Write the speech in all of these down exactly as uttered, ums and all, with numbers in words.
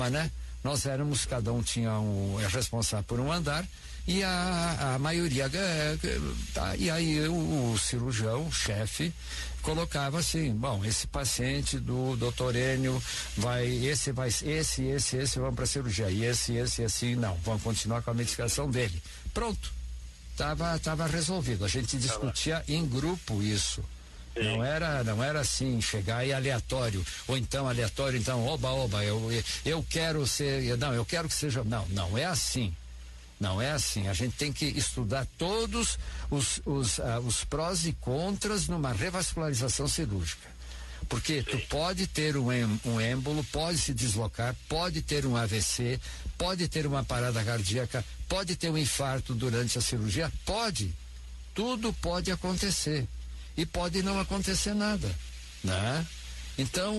né? Nós éramos, cada um tinha um, é responsável por um andar, e a, a maioria, é, tá, e aí o, o cirurgião, o chefe, colocava assim, bom, esse paciente do doutor Enio vai, esse vai, esse, esse, esse vão para cirurgia, e esse, esse, assim, não, vão continuar com a medicação dele. Pronto, tava, tava resolvido. A gente discutia em grupo isso. Sim. Não era, não era assim, chegar e aleatório, ou então aleatório, então, oba, oba, eu, eu quero ser, não, eu quero que seja, não, não é assim. Não é assim, a gente tem que estudar todos os, os, uh, os prós e contras numa revascularização cirúrgica. Porque tu pode ter um, um êmbolo, pode se deslocar, pode ter um A V C, pode ter uma parada cardíaca, pode ter um infarto durante a cirurgia, pode. Tudo pode acontecer. E pode não acontecer nada, né? Então,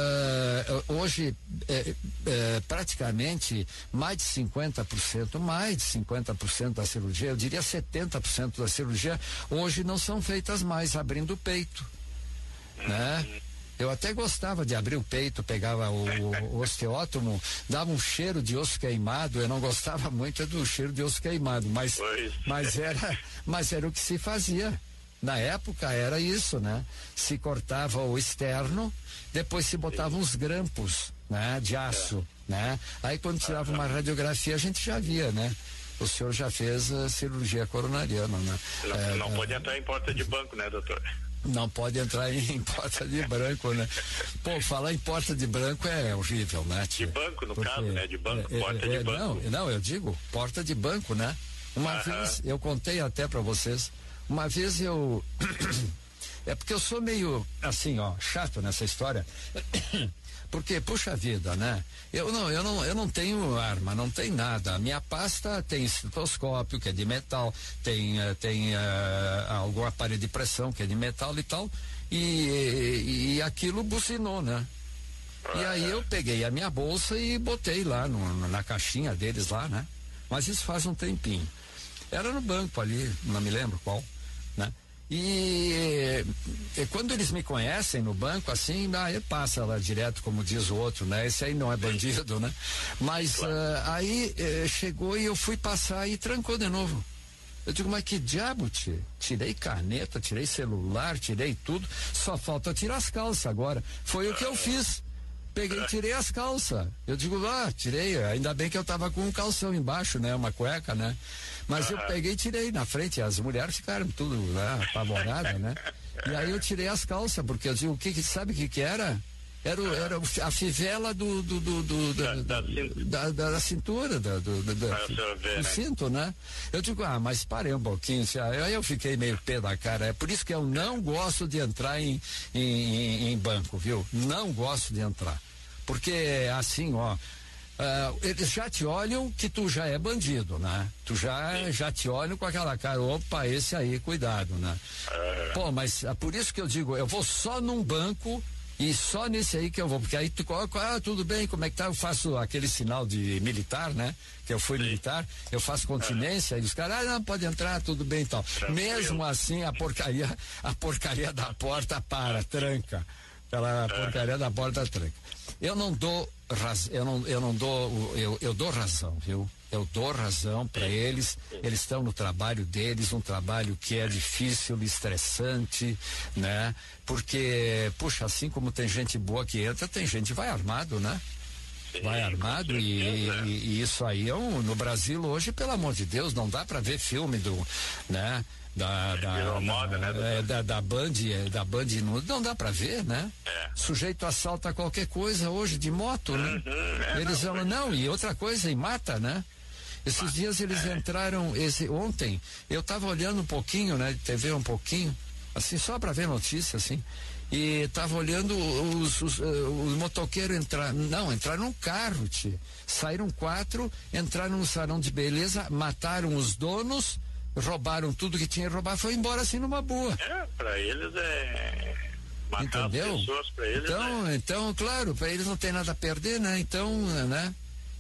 uh, hoje, uh, uh, praticamente mais de cinquenta por cento, mais de cinquenta por cento da cirurgia, eu diria setenta por cento da cirurgia, hoje não são feitas mais abrindo o peito, né? Eu até gostava de abrir o peito, pegava o, o osteótomo, dava um cheiro de osso queimado, eu não gostava muito do cheiro de osso queimado, mas, mas era, mas era o que se fazia. Na época era isso, né? Se cortava o externo, depois se botava uns grampos, né? De aço, é. né? Aí quando tirava uma radiografia a gente já via, né? O senhor já fez a cirurgia coronariana, né? Não, é, não é, pode entrar em porta de banco, né, doutor? Não pode entrar em, em porta de branco, né? Pô, falar em porta de branco é horrível, né? Tia? De banco, no Porque, caso, né? De banco, é, porta é, de banco. Não, não, eu digo porta de banco, né? Uma uh-huh. vez, eu contei até pra vocês, uma vez eu é porque eu sou meio assim, ó, chato nessa história. Porque, puxa vida, né? Eu não, eu não, eu não tenho arma, não tem nada. A minha pasta tem estetoscópio, que é de metal, tem, uh, tem uh, algum aparelho de pressão, que é de metal e tal, e, e, e aquilo buzinou, né? E aí eu peguei a minha bolsa e botei lá no, na caixinha deles lá, né? Mas isso faz um tempinho. Era no banco ali, não me lembro qual, né? E, e quando eles me conhecem no banco, assim, ah, ele passa lá direto, como diz o outro, né? Esse aí não é bandido, né? Mas uh, aí uh, chegou e eu fui passar e trancou de novo. Eu digo, mas que diabo, tio? Tirei caneta, tirei celular, tirei tudo, só falta tirar as calças agora. Foi o que eu fiz. Peguei e tirei as calças. Eu digo, ah, tirei, ainda bem que eu tava com um calção embaixo, né? Uma cueca, né? Mas eu peguei e tirei na frente, as mulheres ficaram tudo, né? Apavoradas, né? E aí eu tirei as calças, porque eu digo, o que que, sabe o que que era? Era, o, era a fivela do, do, do, do da, da, da, da, da cintura, da, do, da, do, ver, do né? cinto, né? Eu digo, ah, mas parei um pouquinho, aí eu fiquei meio pé da cara, é por isso que eu não gosto de entrar em, em, em, em banco, viu? Não gosto de entrar, porque assim, ó, Uh, eles já te olham que tu já é bandido, né? Tu já, já te olham com aquela cara, opa, esse aí, cuidado, né? Uh. Pô, mas é por isso que eu digo, eu vou só num banco e só nesse aí que eu vou, porque aí tu coloca, ah, tudo bem, como é que tá? Eu faço aquele sinal de militar, né? Que eu fui Sim. militar, eu faço continência uh. e os caras, ah, não, pode entrar, tudo bem, então. Tranquilo. Mesmo assim, a porcaria, a porcaria da porta para, tranca. Aquela uh. porcaria da porta tranca. Eu não dou raz, eu não, eu não dou, eu, eu dou razão, viu? Eu dou razão para eles, eles estão no trabalho deles, um trabalho que é difícil, estressante, né? Porque, puxa, assim como tem gente boa que entra, tem gente que vai armado, né? Vai armado e, e, e isso aí é um, no Brasil hoje, pelo amor de Deus, não dá para ver filme do, né? Da, da, moda, da, né, é, da, da Band, da Band não, não dá pra ver, né? É. Sujeito assalta qualquer coisa hoje de moto, né? Uhum, é, eles vão, não, não, e outra coisa, e mata, né? Esses mata, dias eles é. entraram, esse, ontem, eu tava olhando um pouquinho, né? De T V um pouquinho, assim, só pra ver notícia, assim, e tava olhando os, os, uh, os motoqueiros entraram, não, entraram num carro, tio. Saíram quatro, entraram num salão de beleza, mataram os donos, roubaram tudo que tinha que roubar, foi embora assim numa boa. É, pra eles é matar Entendeu? As pessoas, pra eles então, é... então, claro, pra eles não tem nada a perder, né? Então, né?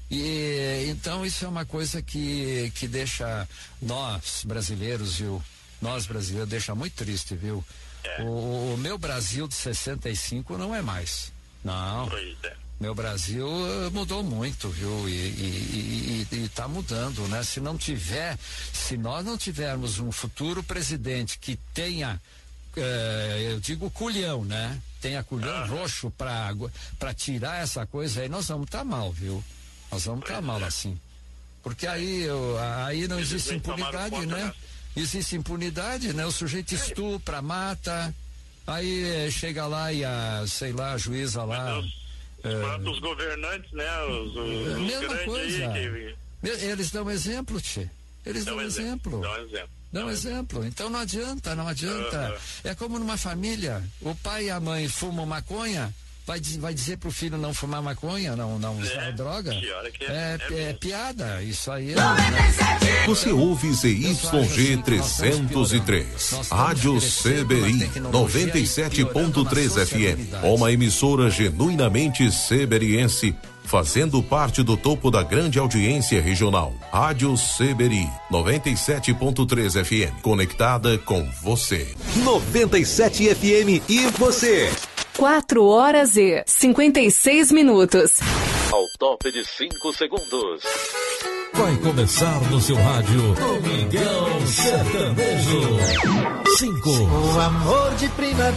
E então isso é uma coisa que que deixa nós brasileiros, viu? Nós brasileiros deixa muito triste, viu? É. O, o meu Brasil de sessenta e cinco não é mais. Não. Pois é. Meu Brasil mudou muito, viu? E está mudando, né? Se não tiver, se nós não tivermos um futuro presidente que tenha, eh, eu digo culhão, né? Tenha culhão ah. roxo para para tirar essa coisa aí, nós vamos estar tá mal, viu? Nós vamos estar tá mal é. assim. Porque aí, eu, aí não existe impunidade, né? Existe impunidade, né? O sujeito estupra, mata, aí chega lá e a, sei lá, a juíza lá... É, os governantes, né? Os, os, mesma os coisa. Aí que... Eles dão exemplo, tchê. Eles dão, dão exemplo. Dão exemplo. Dão exemplo. Então não adianta, não adianta. Uh-huh. É como numa família. O pai e a mãe fumam maconha, vai, vai dizer pro filho não fumar maconha, não, não usar é, droga. Que é, é, é, é piada. Isso aí é. Você ouve Z Y G trezentos e três, Rádio C B I noventa e sete ponto três F M, uma emissora genuinamente seberiense, fazendo parte do topo da grande audiência regional. Rádio C B I noventa e sete ponto três F M, conectada com você. noventa e sete F M e você. quatro horas e cinquenta e seis minutos. Ao top de cinco segundos. Vai começar no seu rádio Domingão Sertanejo. cinco. O amor de primavera.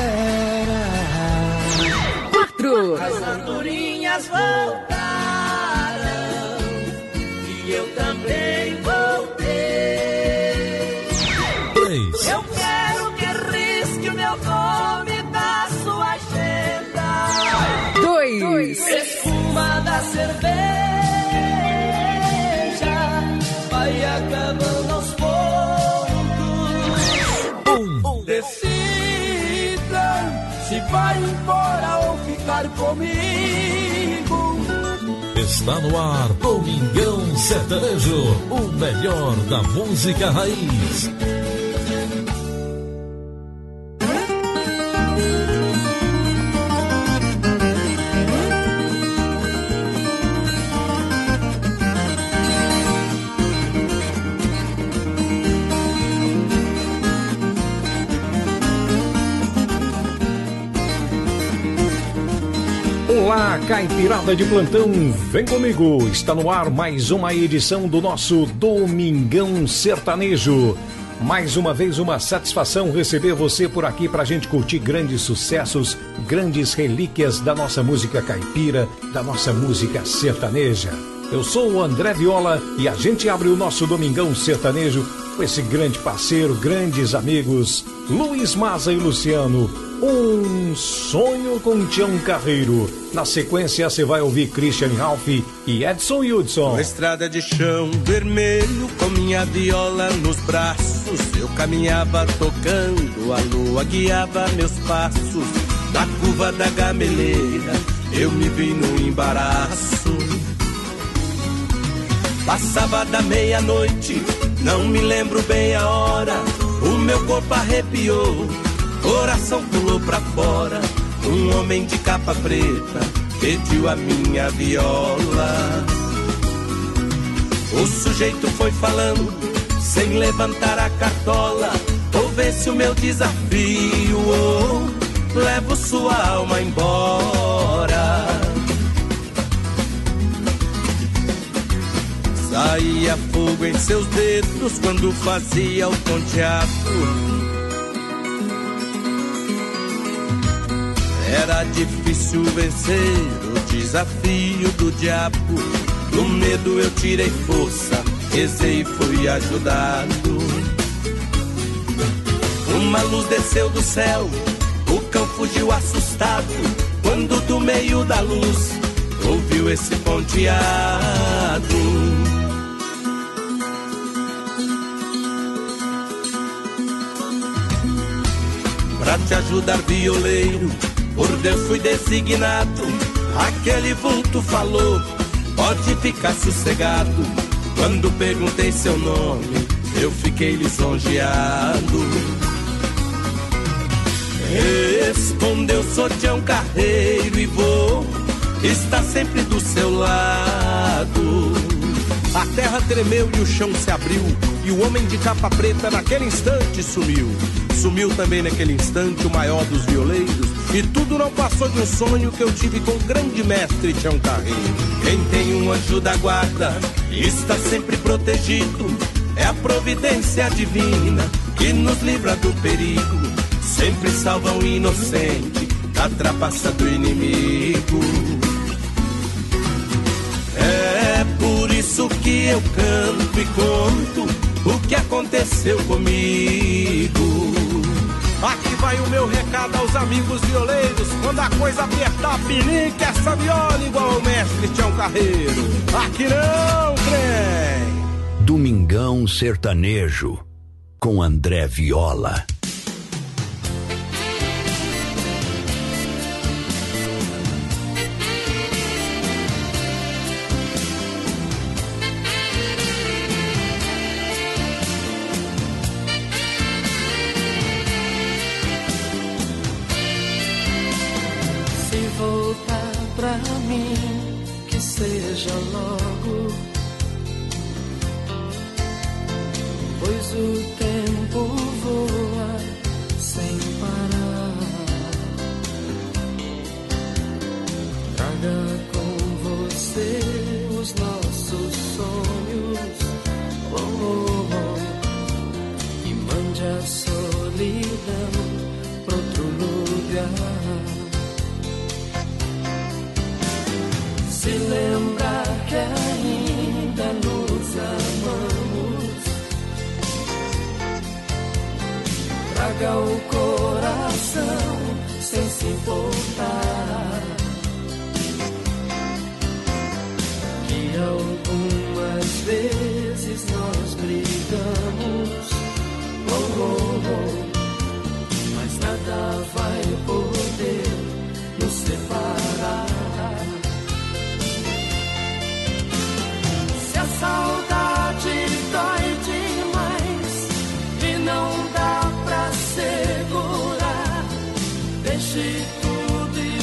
quatro. As andorinhas voltaram e eu também voltei. três. Eu quero que risque o meu nome da sua agenda. dois. Espuma da cerveja vai acabando aos poucos. Um. Decida se vai embora ou ficar comigo. Está no ar Domingão Sertanejo, o melhor da música raiz. Olá, caipirada de plantão, vem comigo, está no ar mais uma edição do nosso Domingão Sertanejo. Mais uma vez uma satisfação receber você por aqui pra gente curtir grandes sucessos, grandes relíquias da nossa música caipira, da nossa música sertaneja. Eu sou o André Viola e a gente abre o nosso Domingão Sertanejo com esse grande parceiro, grandes amigos, Luiz Maza e Luciano. Um sonho com Tião Carreiro. Na sequência você vai ouvir Christian Ralph e Edson Hudson. Uma estrada de chão vermelho com minha viola nos braços, eu caminhava tocando, a lua guiava meus passos. Na curva da gameleira eu me vi no embaraço. Passava da meia-noite, não me lembro bem a hora, o meu corpo arrepiou, coração pulou pra fora. Um homem de capa preta pediu a minha viola. O sujeito foi falando, sem levantar a cartola: ouve-se o meu desafio, oh, levo sua alma embora. Saía fogo em seus dedos quando fazia o ponteado. Era difícil vencer o desafio do diabo. Do medo eu tirei força, rezei e fui ajudado. Uma luz desceu do céu, o cão fugiu assustado, quando do meio da luz ouviu esse ponteado. Pra te ajudar, violeiro, por Deus fui designado. Aquele vulto falou, pode ficar sossegado. Quando perguntei seu nome, eu fiquei lisonjeado. Respondeu, sou Tião Carreiro e vou estar sempre do seu lado. A terra tremeu e o chão se abriu, e o homem de capa preta naquele instante sumiu. Sumiu também naquele instante o maior dos violeiros, e tudo não passou de um sonho que eu tive com o grande mestre Tião Carreiro. Quem tem um anjo da guarda está sempre protegido, é a providência divina que nos livra do perigo, sempre salva o inocente da trapaça do inimigo. É por isso que eu canto e conto o que aconteceu comigo. Aqui vai o meu recado aos amigos violeiros, quando a coisa apertar, pinique essa viola igual ao mestre Tião Carreiro. Aqui não, trem! Domingão Sertanejo, com André Viola. Seja logo, pois o tempo voa sem parar. Traga com você os nossos sonhos, oh, oh, oh, e mande a solidão pra outro lugar. Se lembrar que ainda nos amamos, traga o coração sem se importar, que algumas vezes nós brigamos, oh, oh, oh, mas nada vai poder nos separar. A saudade dói demais e não dá pra segurar. Deixe tudo e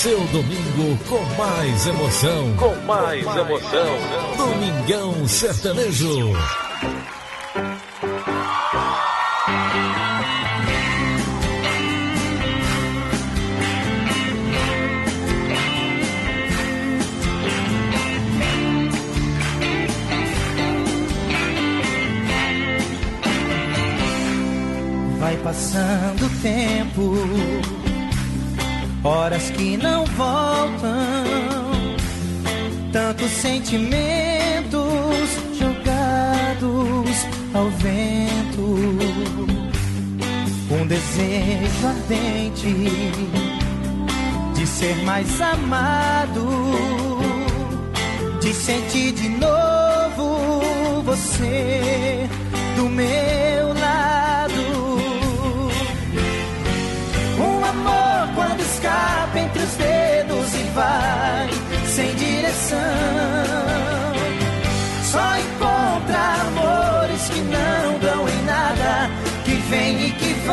seu domingo com mais emoção. Com mais emoção. Domingão Sertanejo. Vai passando o tempo, horas que não voltam, tantos sentimentos jogados ao vento, um desejo ardente de ser mais amado, de sentir de novo você do meu lado. Um amor quando escapa entre os dedos e vai sem direção, só encontra amores que não dão em nada, que vêm e que vão.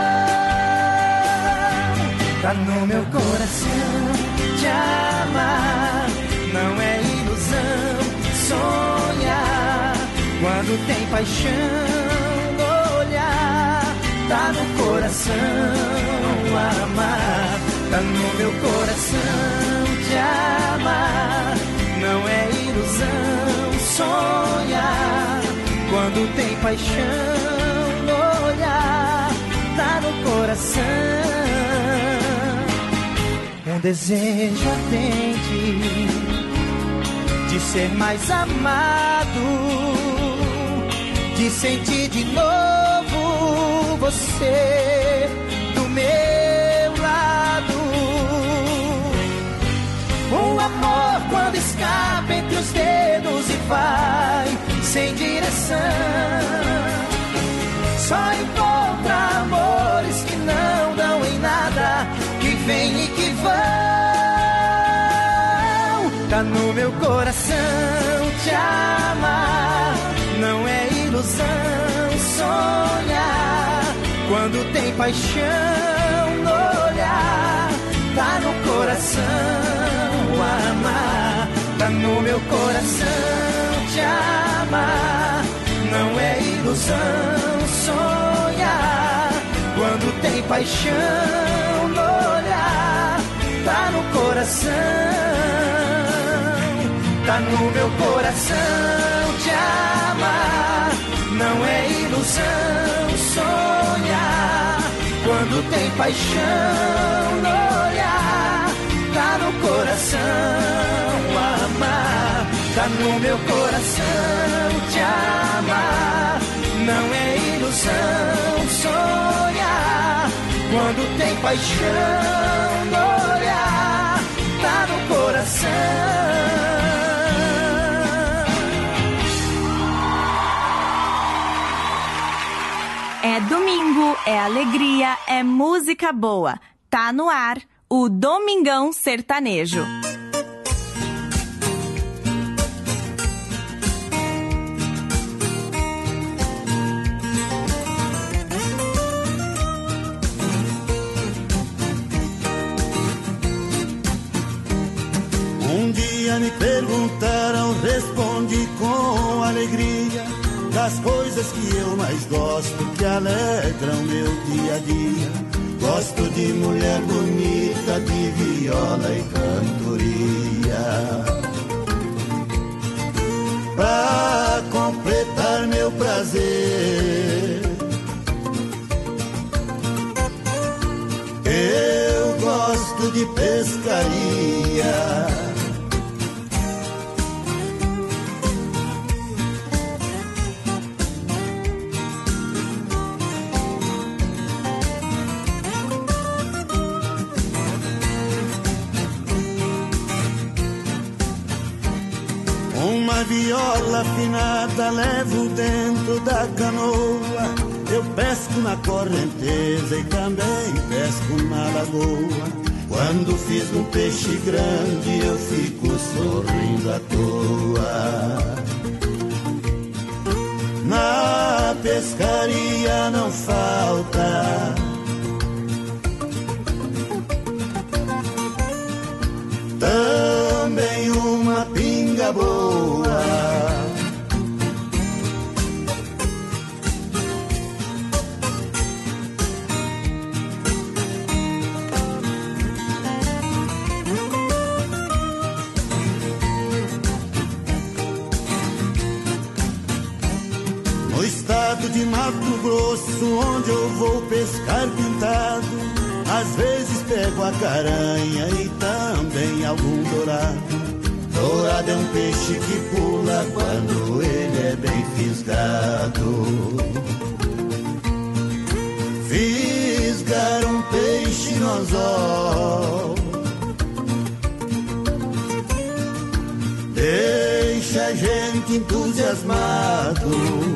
Tá no meu coração te amar, não é ilusão sonhar, quando tem paixão no olhar. Tá no coração amar, tá no meu coração te amar, não é ilusão sonhar, quando tem paixão no olhar. Tá no coração um desejo ardente de ser mais amado, de sentir de novo você do meu lado. Um amor quando escapa entre os dedos e vai sem direção, só encontra amores que não dão em nada, que vêm e que vão. Tá no meu coração te amar, não é ilusão sonhar, quando tem paixão no olhar. Tá no coração amar, tá no meu coração te amar, não é ilusão sonhar, quando tem paixão no olhar. Tá no coração, tá no meu coração te amar, não é ilusão sonhar, quando tem paixão no olhar. Tá no coração amar, tá no meu coração te amar, não é ilusão sonhar, quando tem paixão no olhar. Tá no coração. É domingo, é alegria, é música boa. Tá no ar o Domingão Sertanejo. Um dia me perguntaram, respondi com alegria, das coisas que eu mais gosto, que alegram meu dia a dia. Gosto de mulher bonita, de viola e cantoria, pra completar meu prazer. Eu gosto de pescaria, uma viola afinada levo dentro da canoa. Eu pesco na correnteza e também pesco na lagoa. Quando fiz um peixe grande eu fico sorrindo à toa. Na pescaria não falta boa. No estado de Mato Grosso, onde eu vou pescar pintado, às vezes pego a caranha e também algum dourado. Dourado é um peixe que pula quando ele é bem fisgado. Fisgar um peixe no anzol deixa a gente entusiasmado.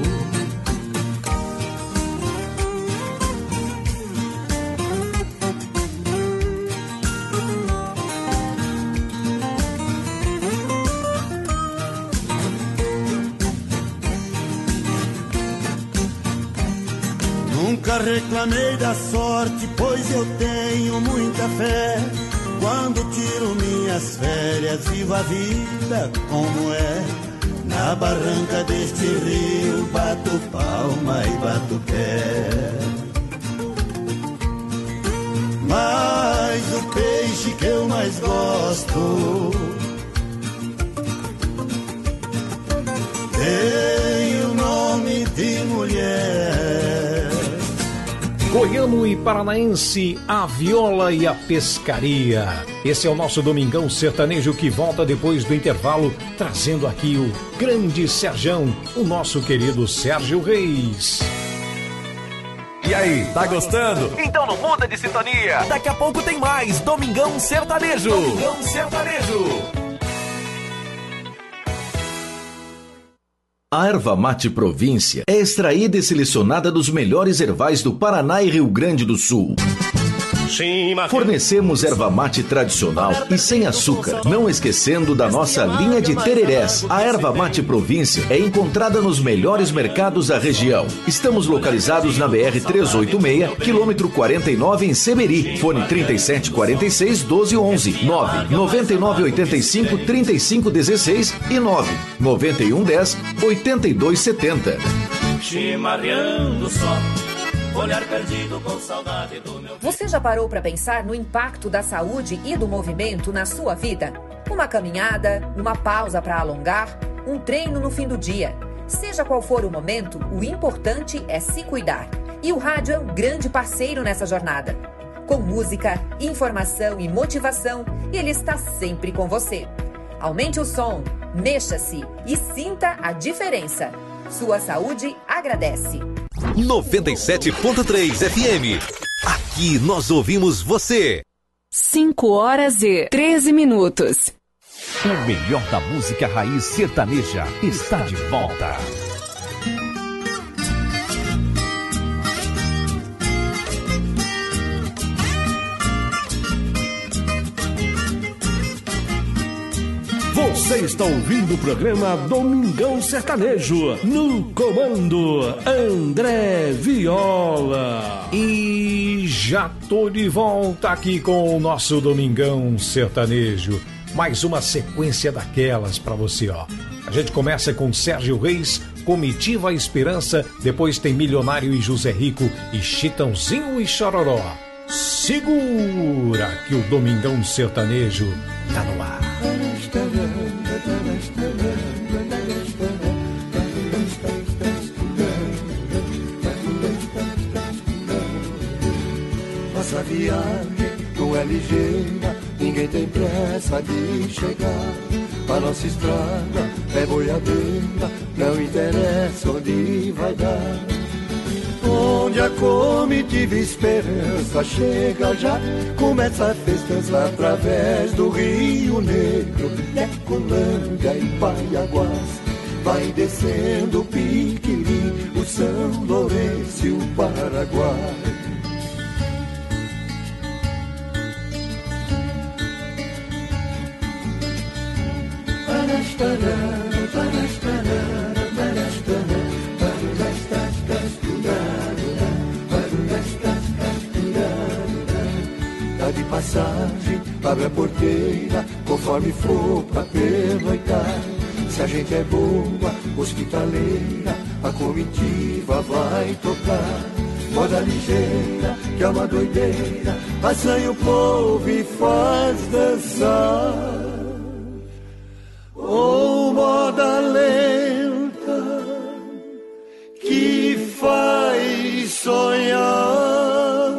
Nunca reclamei da sorte, pois eu tenho muita fé. Quando tiro minhas férias, vivo a vida como é. Na barranca deste rio, bato palma e bato pé. Mas o peixe que eu mais gosto tem o nome de mulher. Goiano e paranaense, a viola e a pescaria. Esse é o nosso Domingão Sertanejo que volta depois do intervalo, trazendo aqui o grande Serjão, o nosso querido Sérgio Reis. E aí, tá gostando? Então não muda de sintonia. Daqui a pouco tem mais Domingão Sertanejo. Domingão Sertanejo. A erva mate Província é extraída e selecionada dos melhores ervais do Paraná e Rio Grande do Sul. Fornecemos erva mate tradicional e sem açúcar, não esquecendo da nossa linha de tererés. A erva mate Província é encontrada nos melhores mercados da região. Estamos localizados na B R trezentos e oitenta e seis, quilômetro quarenta e nove, em Seberi. Fone trinta e sete quarenta e seis, doze onze, nove nove nove oito cinco, trinta e cinco dezesseis e nove nove um dez, oitenta e dois setenta. Chimarreando só, olhar perdido com saudade do meu... Você já parou para pensar no impacto da saúde e do movimento na sua vida? Uma caminhada, uma pausa para alongar, um treino no fim do dia. Seja qual for o momento, o importante é se cuidar. E o rádio é um grande parceiro nessa jornada. Com música, informação e motivação, ele está sempre com você. Aumente o som, mexa-se e sinta a diferença. Sua saúde agradece. noventa e sete ponto três F M. Aqui nós ouvimos você. cinco horas e treze minutos. O melhor da música raiz sertaneja está de volta. Você está ouvindo o programa Domingão Sertanejo, no comando André Viola. E já tô de volta aqui com o nosso Domingão Sertanejo. Mais uma sequência daquelas pra você, ó. A gente começa com Sérgio Reis, Comitiva Esperança, depois tem Milionário e José Rico e Chitãozinho e Chororó. Segura que o Domingão Sertanejo tá no ar. Nossa viagem não é ligeira, ninguém tem pressa de chegar. A nossa estrada é boiadeira, não interessa onde vai dar. Onde a comitiva esperança chega já, começa a festança através do Rio Negro, Ecolândia e Paiaguás. Vai descendo o Piquiri, o São Lourenço e o Paraguai. Tá de passagem, abre a porteira, conforme for pra pernoitar. Se a gente é boa, hospitaleira, a comitiva vai tocar. Moda ligeira, que é uma doideira, assanha o povo e faz dançar. Ou moda lenta, que faz sonhar.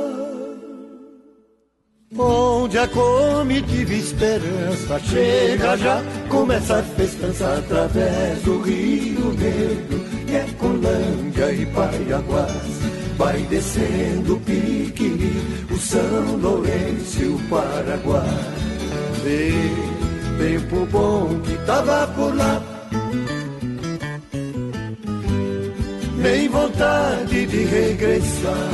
Onde a comitiva esperança chega já, começa a festança através do Rio Negro, que é Colândia e Paiaguás. Vai descendo o Piquiri, o São Lourenço e o Paraguai. Vê, tempo bom que tava por lá, nem vontade de regressar.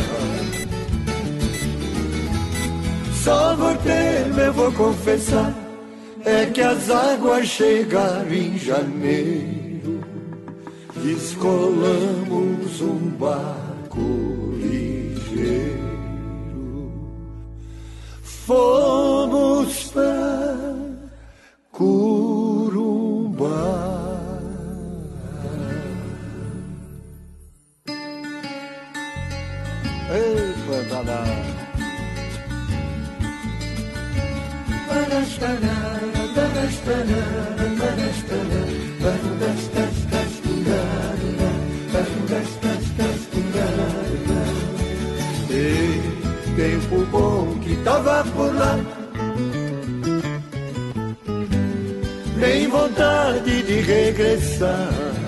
Só vou ter, eu vou confessar, é que as águas chegaram em janeiro. Descolamos um barco ligeiro, fomos pra Curumbá. Epa, danada. Ei, tempo bom que tava por lá, nem vontade de regressar.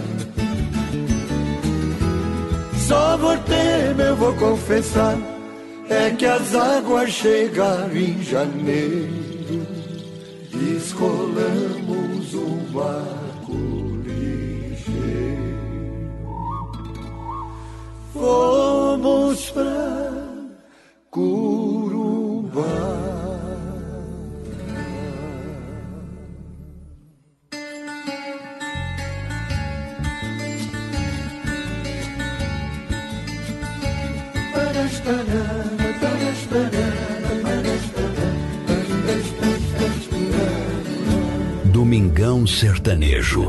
Só vou ter, eu vou confessar, é que as águas chegaram em janeiro. Descolamos um barco ligeiro, fomos pra Curumbá. Domingão Sertanejo.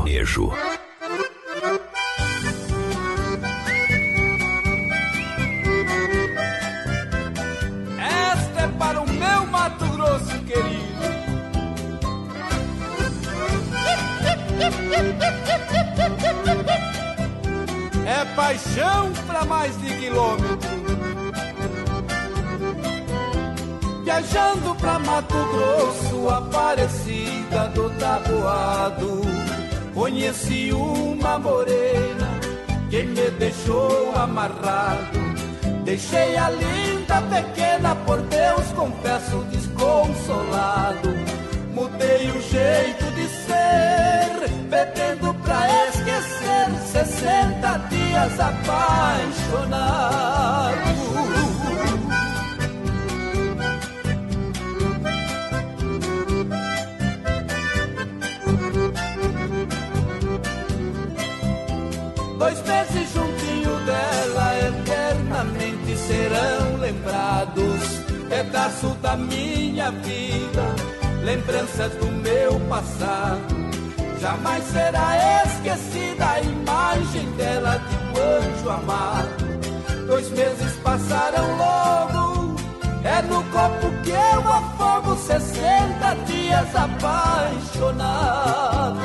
Esta é para o meu Mato Grosso querido. É paixão pra mais de quilômetro. Viajando pra Mato Grosso, Aparecida do Taboado, conheci uma morena que me deixou amarrado. Deixei a linda pequena, por Deus confesso desconsolado. Mudei o jeito de ser, bebendo pra esquecer, sessenta dias apaixonado. Dois meses juntinho dela, eternamente serão lembrados. Pedaço da minha vida, lembranças do meu passado. Jamais será esquecida a imagem dela de um anjo amado. Dois meses passaram logo, é no copo que eu afogo, sessenta dias apaixonado.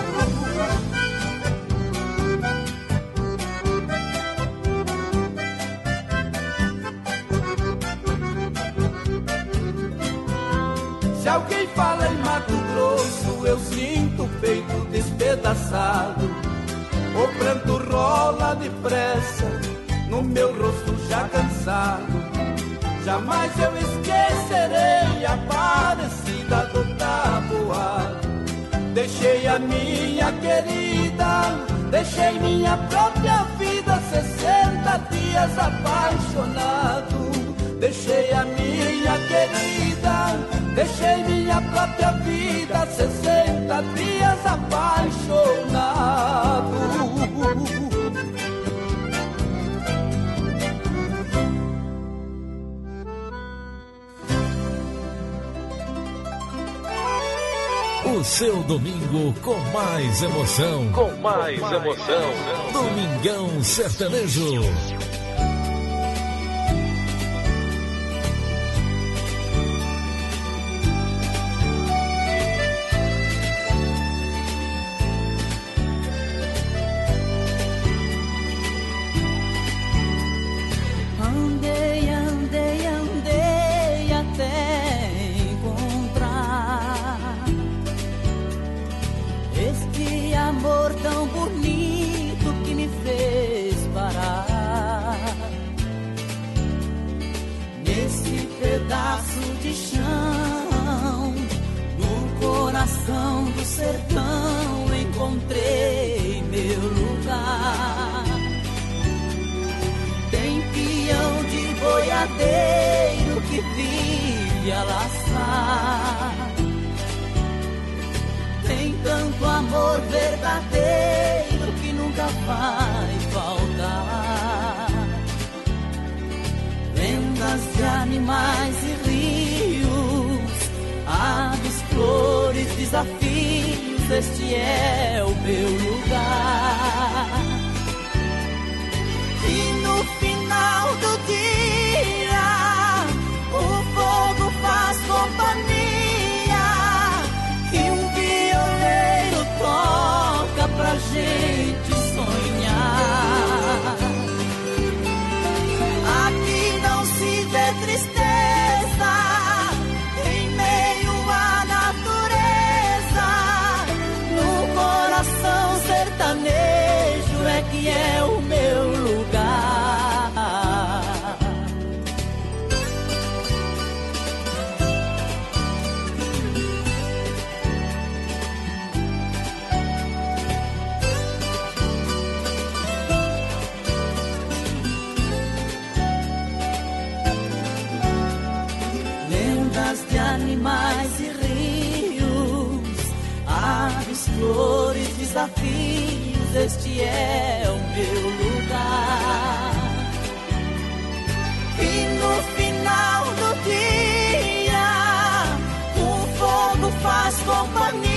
Se alguém fala em Mato Grosso, eu sinto o peito despedaçado. O pranto rola depressa no meu rosto já cansado. Jamais eu esquecerei a Aparecida do Taboado. Deixei a minha querida, deixei minha própria vida, sessenta dias apaixonado. Deixei a minha querida, deixei minha própria vida, sessenta dias apaixonado. O seu domingo com mais emoção. Com mais emoção. Domingão Sertanejo. Andei, andei, andei até encontrar este amor tão bonito que me fez parar nesse pedaço de chão, no coração do sertão encontrei meu lugar. Tem peão de boiadeiro que vive a laçar, tem tanto amor verdadeiro que nunca vai faltar. Lendas de animais e rios, aves, flores, desafios, este é o meu lugar. E no final do dia o fogo faz companhia e um violeiro toca pra gente sonhar. Aqui não se vê tristeza em meio à natureza, no coração sertanejo é que é o meu lugar. Lendas de animais e rios, aves, flores, desafios, este é o meu lugar. E no final do dia o fogo faz companhia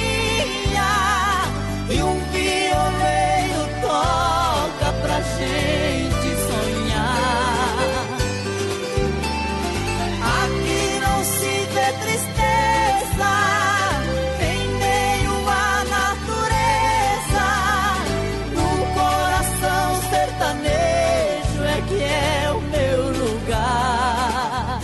e um violeiro toca pra gente sonhar. Aqui não se vê tristeza em meio à natureza, no coração sertanejo é que é o meu lugar.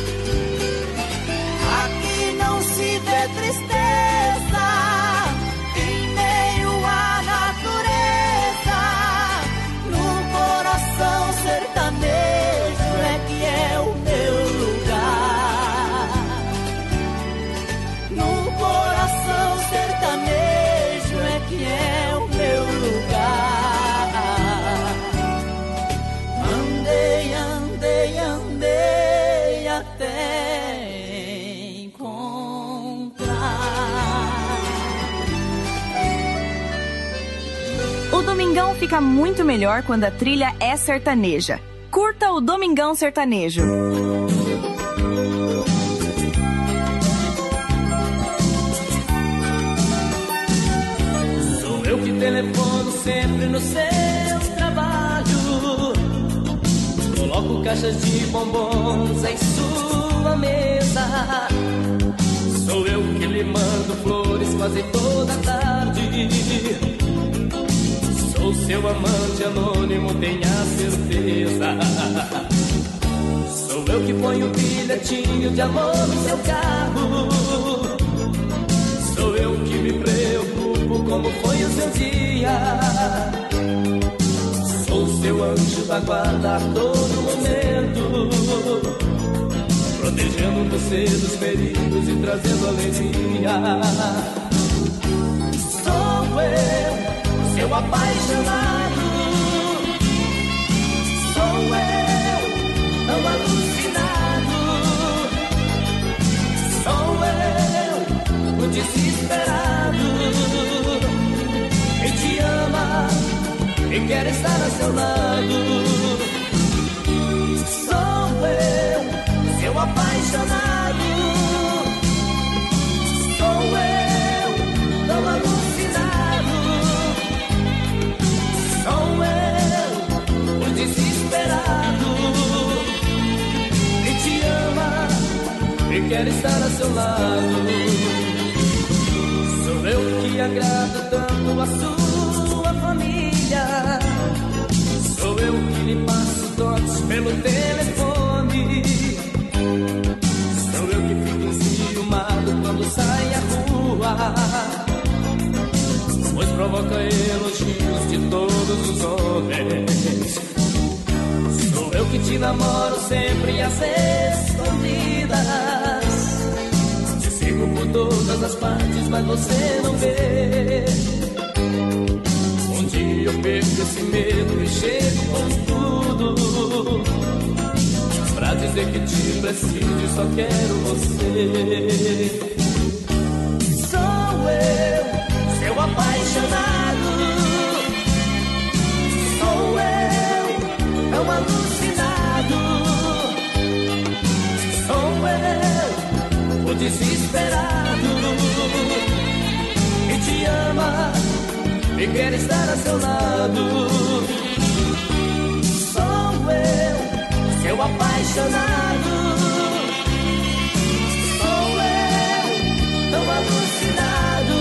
Aqui não se vê tristeza em meio à natureza, no coração sertanejo é que é o meu lugar. No coração sertanejo é que é o meu lugar. Andei, andei, andei até encontrar. O Domingão fica muito melhor quando a trilha é sertaneja. Curta o Domingão Sertanejo. Sou eu que telefono sempre no seu trabalho, coloco caixas de bombons em sua mesa. Sou eu que lhe mando flores quase toda tarde. Sou seu amante anônimo, tenha certeza. Sou eu que ponho um bilhetinho de amor no seu carro. Sou eu que me preocupo como foi o seu dia. Sou seu anjo da guarda a todo momento, protegendo você dos perigos e trazendo alegria. Sou eu, seu apaixonado. Sou eu, tão alucinado. Sou eu, o desesperado, que te ama e quer estar a seu lado. Sou eu, seu apaixonado. Sou eu, e quero estar a seu lado. Sou eu que agrado tanto a sua família. Sou eu que lhe passo toques pelo telefone. Sou eu que fico enciumado quando sai à rua, pois provoca elogios de todos os homens. Sou eu que te namoro sempre às escondidas. Te sigo por todas as partes, mas você não vê. Um dia eu perco esse medo e chego com tudo pra dizer que te preciso e só quero você. Sou eu, seu apaixonado. Sou eu, tão alucinado. Sou eu, o desesperado, que te ama e quer estar a seu lado. Sou eu, seu apaixonado. Sou eu, tão alucinado.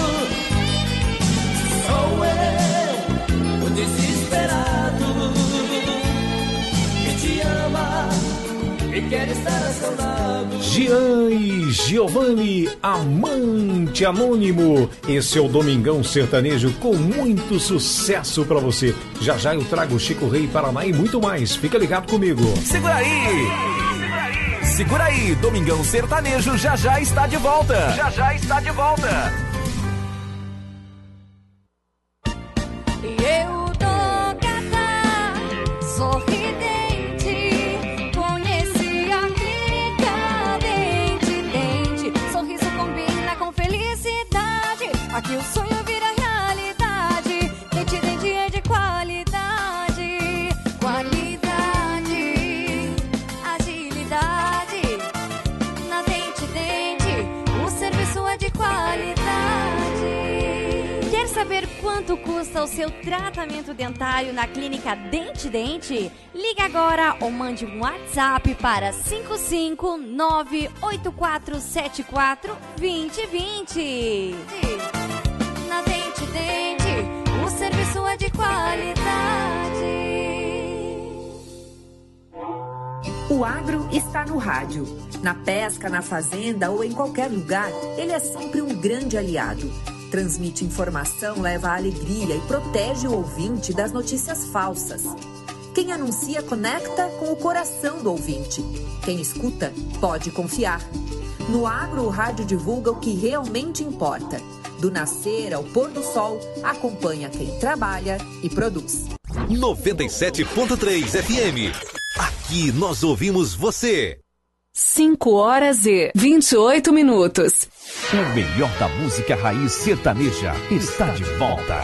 Sou eu, o desesperado, que te ama e quer estar a seu lado. Jean e Giovanni, amante anônimo. Esse é o Domingão Sertanejo com muito sucesso pra você. Já já eu trago Chico Rei, Paraná e muito mais. Fica ligado comigo. Segura aí! Segura aí, Domingão Sertanejo já já está de volta. Já já está de volta. Eu tô gata, sorridente, conheci a clínica Dente Dente. Sorriso combina com felicidade, aqui o sonho vira realidade. Dente Dente é de qualidade, qualidade, agilidade. Na Dente Dente, o serviço é de qualidade. Quer saber quanto custa o seu tratamento dentário na clínica Dente Dente? Ligue agora ou mande um WhatsApp para cinco cinco nove oito quatro sete quatro dois zero dois zero. Na Dente Dente, o serviço é de qualidade. O agro está no rádio. Na pesca, na fazenda ou em qualquer lugar, ele é sempre um grande aliado. Transmite informação, leva alegria e protege o ouvinte das notícias falsas. Quem anuncia conecta com o coração do ouvinte. Quem escuta pode confiar. No agro, o rádio divulga o que realmente importa. Do nascer ao pôr do sol, acompanha quem trabalha e produz. noventa e sete ponto três F M. Aqui nós ouvimos você. cinco horas e vinte e oito minutos. O melhor da música raiz sertaneja está de volta.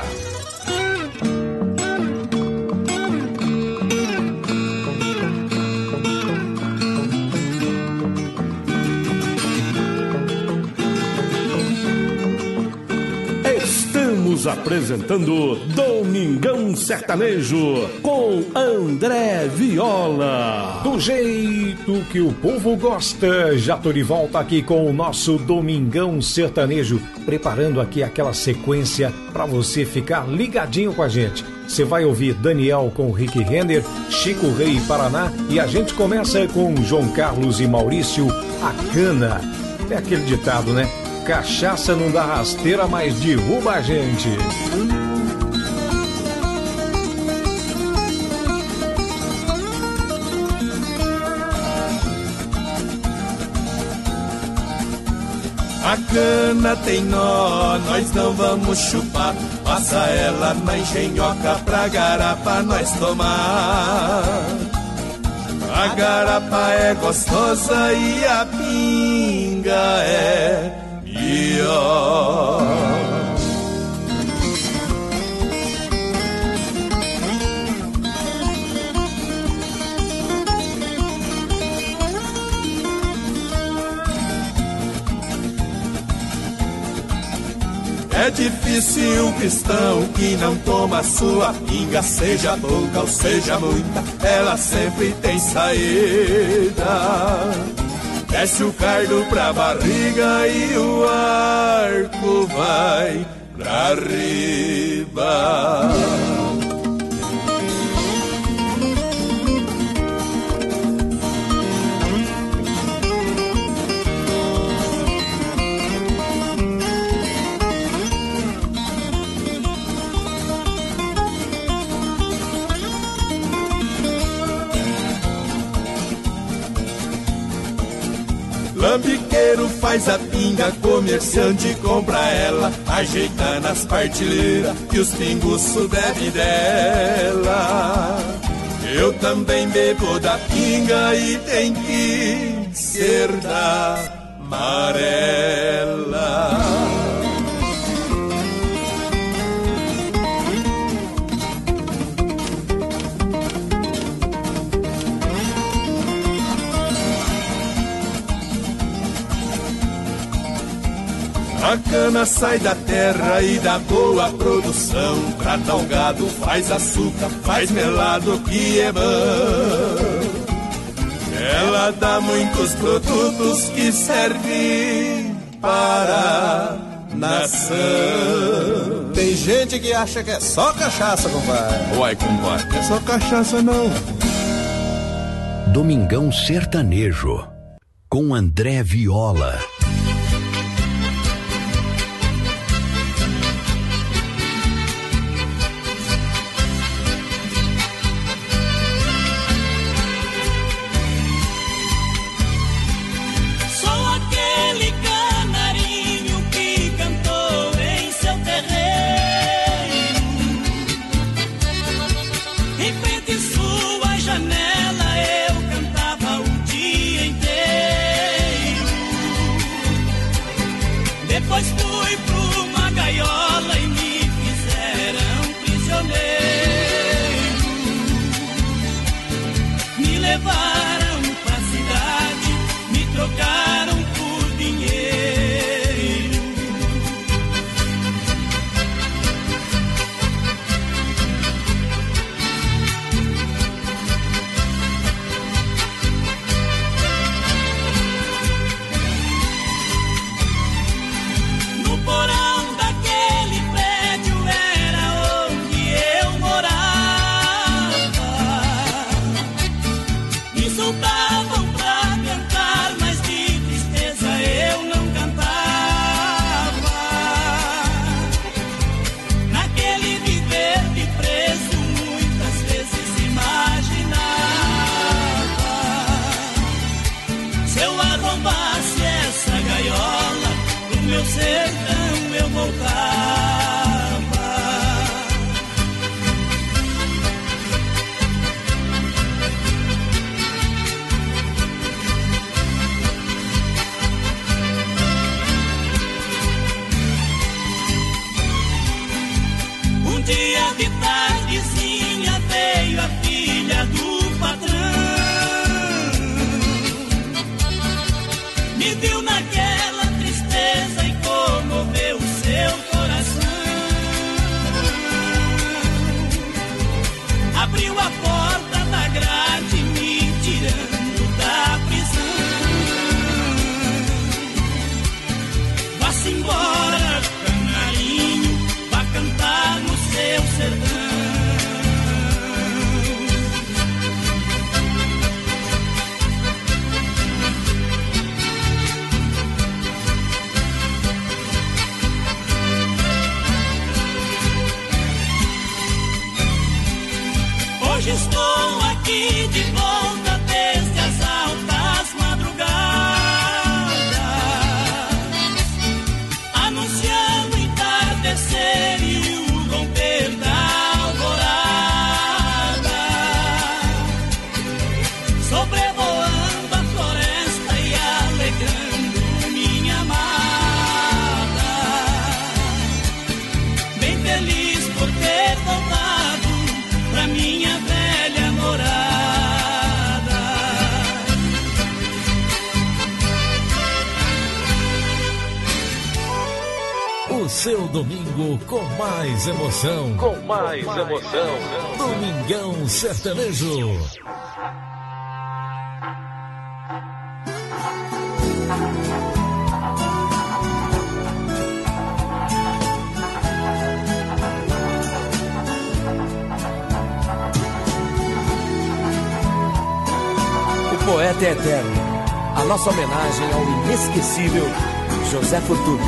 Estamos apresentando Domingão Sertanejo com André Viola. Do jeito que o povo gosta, já tô de volta aqui com o nosso Domingão Sertanejo, preparando aqui aquela sequência para você ficar ligadinho com a gente. Você vai ouvir Daniel com Rick Renner, Chico Rei Paraná e a gente começa com João Carlos e Maurício, A Cana. É aquele ditado, né? Cachaça não dá rasteira, mas derruba a gente. A cana tem nó, nós não vamos chupar. Passa ela na engenhoca pra garapa nós tomar. A garapa é gostosa e a pinga é pior. É difícil um cristão que não toma sua pinga, seja pouca ou seja muita, ela sempre tem saída. desce o cardo pra barriga e o arco vai pra riba. Lambiqueiro faz a pinga, comerciante compra ela, ajeita nas partilheiras que os pinguços bebem dela. Eu também bebo da pinga e tem que ser da amarela. A cana sai da terra e dá boa produção. Trata o gado, faz açúcar, faz melado que é bom. Ela dá muitos produtos que servem para a nação. Tem gente que acha que é só cachaça, compadre. Uai, compadre, é só cachaça não. Domingão Sertanejo, com André Viola. Seu domingo com mais emoção. Com mais emoção. Domingão Sertanejo. Poeta eterno, a nossa homenagem ao inesquecível José Fortuna.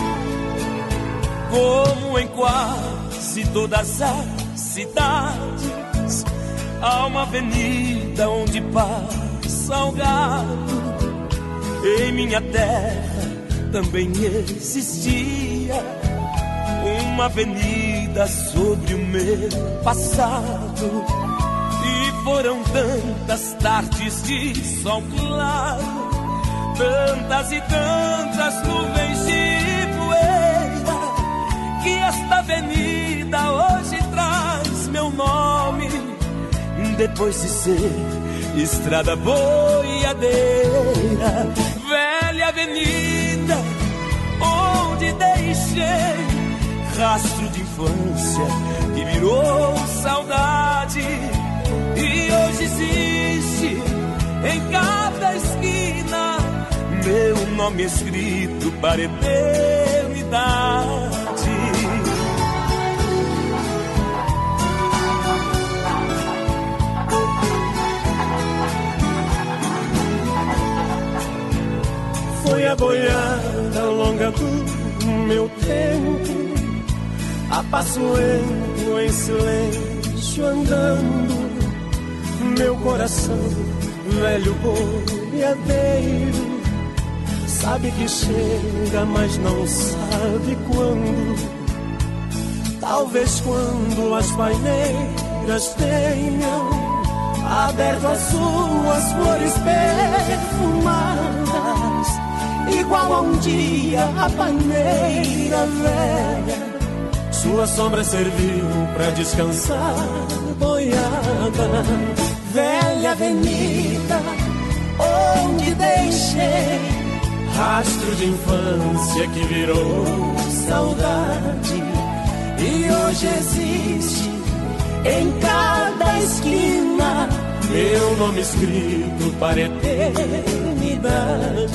Como em quase todas as cidades, há uma avenida onde passa o gado. Em minha terra também existia uma avenida sobre o meu passado. E foram tantas tardes de sol claro, tantas e tantas nuvens de poeira, que esta avenida hoje traz meu nome, depois de ser estrada boiadeira. Velha avenida onde deixei rastro de infância que virou saudade, e hoje existe em cada esquina meu nome escrito para a eternidade. Foi a boiada longa do meu tempo, a passo lento em silêncio andando. Meu coração, velho boiadeiro, sabe que chega, mas não sabe quando. Talvez quando as paineiras tenham aberto as suas flores perfumadas, igual a um dia a paineira velha, sua sombra serviu pra descansar boiada. Velha avenida onde deixei rastro de infância que virou saudade, e hoje existe em cada esquina meu nome escrito para a eternidade.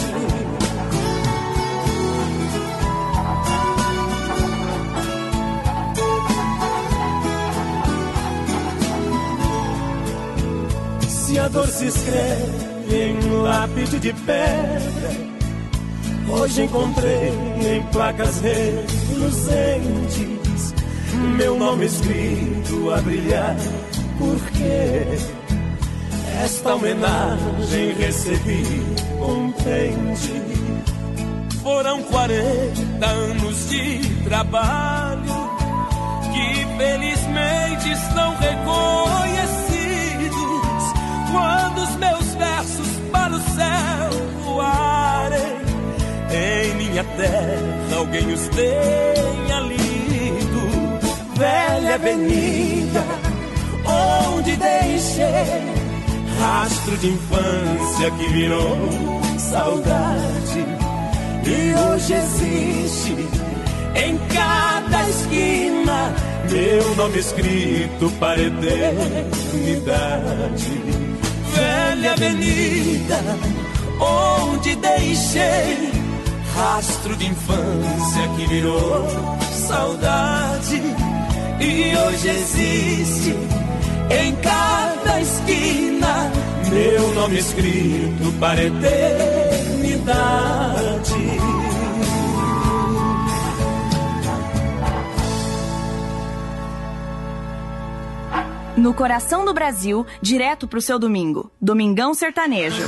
Se a dor se escreve em lápide de pedra, hoje encontrei em placas reluzentes meu nome escrito a brilhar, porque esta homenagem recebi contente. Foram quarenta anos de trabalho que felizmente estão reconhecidos. Quando os meus versos para o céu voarem, em minha terra alguém os tenha lido. Velha avenida onde deixei rastro de infância que virou saudade, e hoje existe em cada esquina meu nome escrito para a eternidade. Velha avenida onde deixei rastro de infância que virou saudade, e hoje existe em cada esquina meu nome escrito para a eternidade. No coração do Brasil, direto pro seu domingo. Domingão Sertanejo.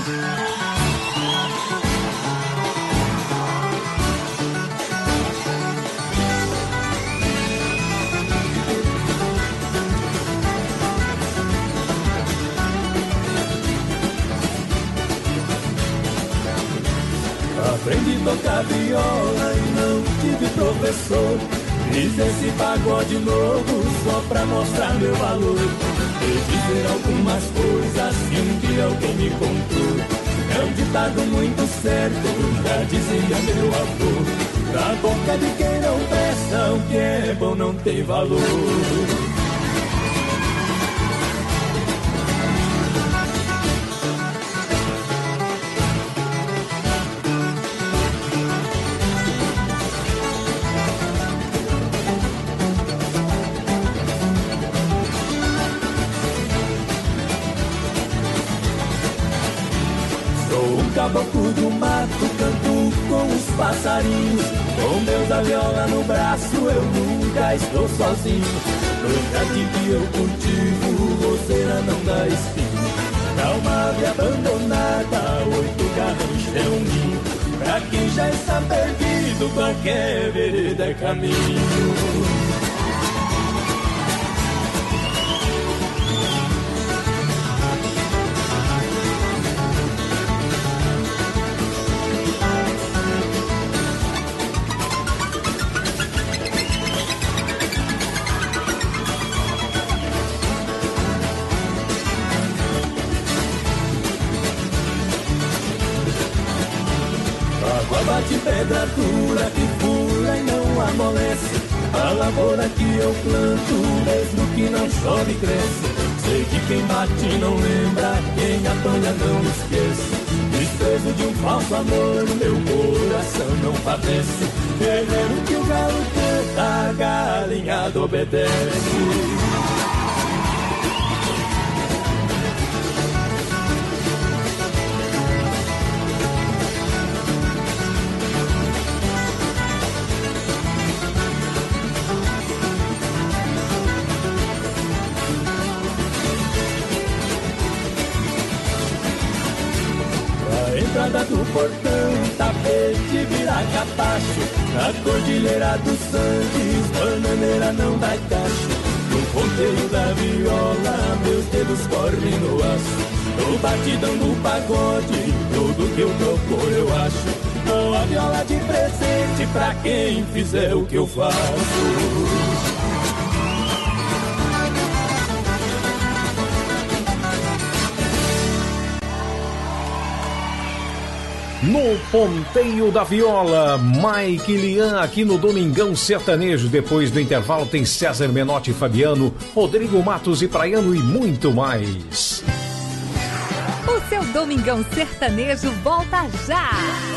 Aprendi a tocar viola e não tive professor. Fiz esse pagode novo só pra mostrar meu valor. E dizer algumas coisas que um dia alguém me contou. É um ditado muito certo, já dizia meu avô. Da boca de quem não presta, o que é bom não tem valor. caboclo do mato, canto com os passarinhos. Com Deus da viola no braço, eu nunca estou sozinho. No jardim que eu cultivo, roseira não dá espinho. Pra uma ave abandonada, oito garranchos é um ninho. Pra quem já está perdido, qualquer vereda é caminho. Bate pedra dura que pula e não amolece. A lavoura que eu planto, mesmo que não chove, cresce. Sei que quem bate não lembra, quem apanha não esquece. Desprezo de um falso amor, meu coração não padece. Guerreiro que o galo canta, a galinhada obedece. Do portão, tapete vira capacho. Na cordilheira dos Andes, bananeira não dá cacho. No ponteiro da viola, meus dedos correm no aço. No batidão do pagode, tudo que eu procuro eu acho. Dou a viola de presente pra quem fizer o que eu faço. No ponteio da viola, Mike e Lian aqui no Domingão Sertanejo. Depois do intervalo tem César Menotti e Fabiano, Rodrigo Matos e Praiano e muito mais. O seu Domingão Sertanejo volta já!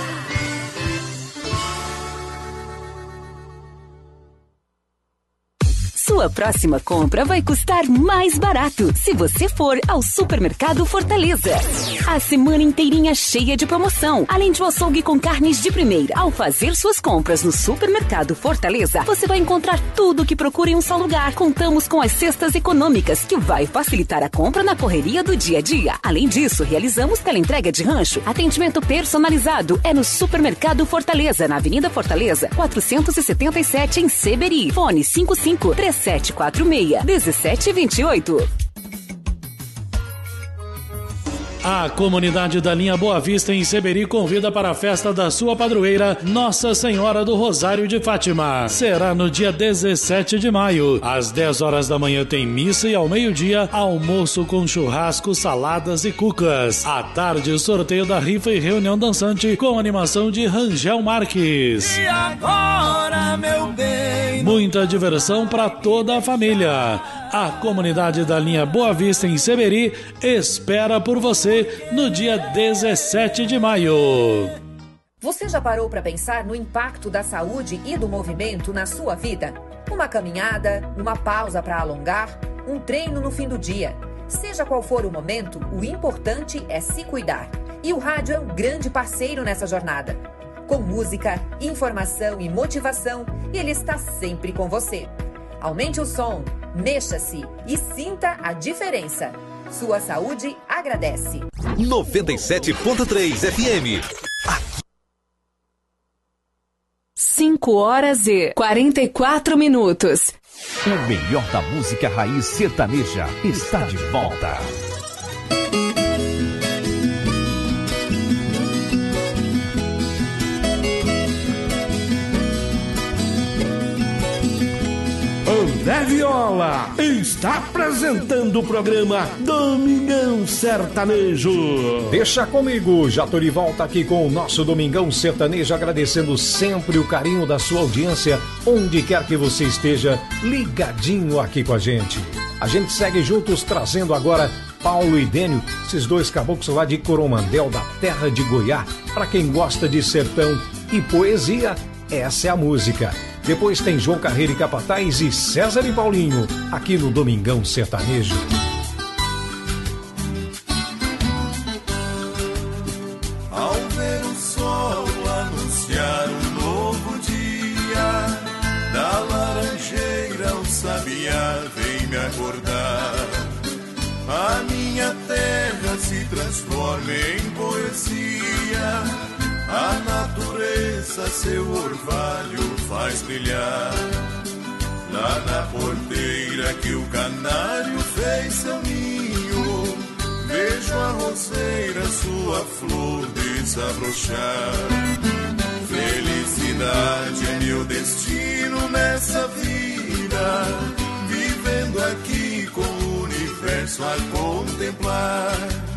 Sua próxima compra vai custar mais barato se você for ao Supermercado Fortaleza. A semana inteirinha cheia de promoção, além de um açougue com carnes de primeira. Ao fazer suas compras no Supermercado Fortaleza, você vai encontrar tudo o que procura em um só lugar. Contamos com as cestas econômicas, que vai facilitar a compra na correria do dia a dia. Além disso, realizamos teleentrega de rancho. Atendimento personalizado é no Supermercado Fortaleza, na Avenida Fortaleza, quatrocentos e setenta e sete, em Seberi. Fone cinco cinco três sete quatro seis, um sete dois oito. A comunidade da linha Boa Vista em Seberi convida para a festa da sua padroeira, Nossa Senhora do Rosário de Fátima. Será no dia dezessete de maio. Às dez horas da manhã tem missa e ao meio-dia, almoço com churrasco, saladas e cucas. À tarde, sorteio da rifa e reunião dançante com animação de Rangel Marques. E agora, meu bem? Muita diversão para toda a família. A comunidade da linha Boa Vista em Seberi espera por você no dia dezessete de maio. Você já parou para pensar no impacto da saúde e do movimento na sua vida? Uma caminhada, uma pausa para alongar, um treino no fim do dia. Seja qual for o momento, o importante é se cuidar. E o rádio é um grande parceiro nessa jornada. Com música, informação e motivação, ele está sempre com você. Aumente o som, mexa-se e sinta a diferença. Sua saúde agradece. noventa e sete ponto três F M. cinco horas e quarenta e quatro minutos. O melhor da música raiz sertaneja está de volta. André Viola está apresentando o programa Domingão Sertanejo. Deixa comigo, já tô de volta aqui com o nosso Domingão Sertanejo, agradecendo sempre o carinho da sua audiência, onde quer que você esteja ligadinho aqui com a gente. A gente segue juntos trazendo agora Paulo e Dênio, esses dois caboclos lá de Coromandel, da terra de Goiás. Para quem gosta de sertão e poesia, essa é a música. Depois tem João Carreiro e Capataz e César e Paulinho, aqui no Domingão Sertanejo. Ao sabiá vem me acordar. A minha terra se transforma em poesia, a natureza seu orvalho faz brilhar. Lá na porteira que o canário fez seu ninho, vejo a roseira sua flor desabrochar. Felicidade é meu destino nessa vida, vivendo aqui com o universo a contemplar.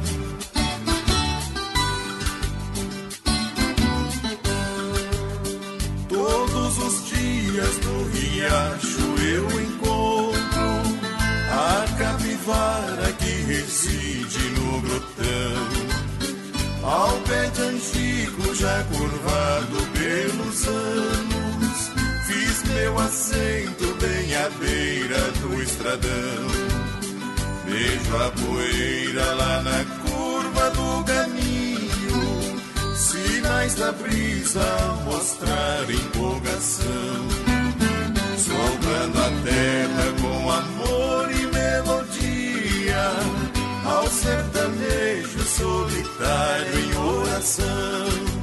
Todos os dias no riacho eu encontro a capivara que reside no grotão. Ao pé de antigo já curvado pelos anos, fiz meu assento bem à beira do estradão. Vejo a poeira lá na curva do caminho, sinais da brisa a mostrar empolgação. Soprando a terra com amor e melodia, ao sertanejo solitário em oração.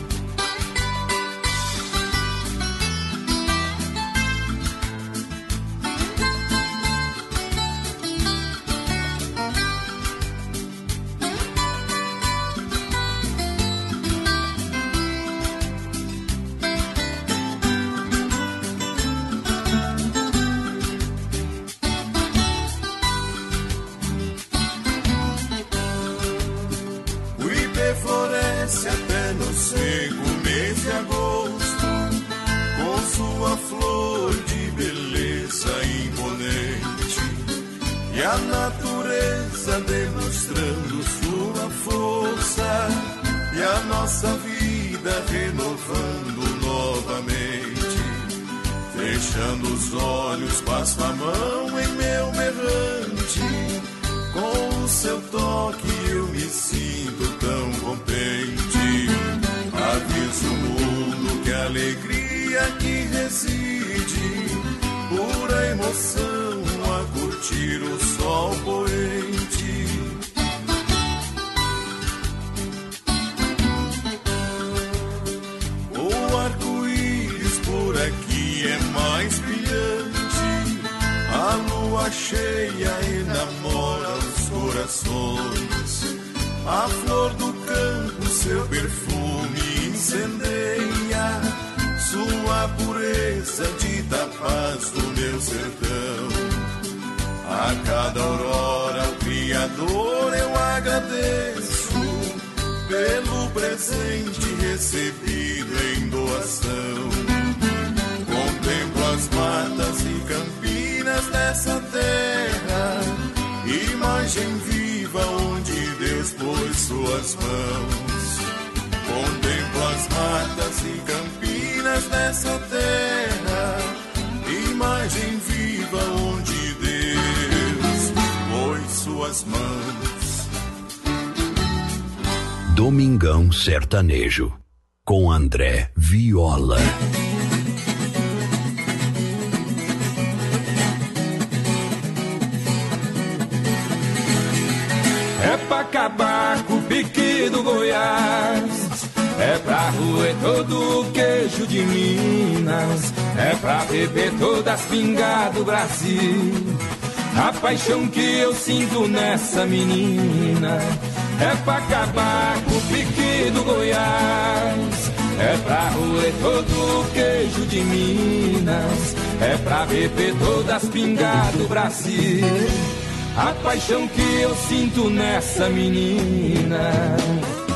Até no seco mês de agosto, com sua flor de beleza imponente, e a natureza demonstrando sua força, e a nossa vida renovando novamente. Fechando os olhos, passo a mão em meu berrante, com o seu toque eu me sinto tão contente. Aviso o mundo que a alegria aqui reside, pura emoção a curtir o sol poente. O arco-íris por aqui é mais brilhante, a lua cheia enamora os corações. A flor do campo seu perfume incendeia, sua pureza dita a paz do meu sertão. A cada aurora ao Criador eu agradeço pelo presente recebido em doação. Contemplo as matas e campinas dessa terra, imagem viva onde Deus pôs suas mãos. Contemplo as matas e campinas dessa terra, imagem viva onde Deus pôs suas mãos. Domingão Sertanejo, com André Viola. É pra acabar com o pique do Goiás, é pra roer todo o queijo de Minas, é pra beber todas as pingas do Brasil. A paixão que eu sinto nessa menina é pra acabar com o pique do Goiás, é pra roer todo o queijo de Minas, é pra beber todas as pingas do Brasil. A paixão que eu sinto nessa menina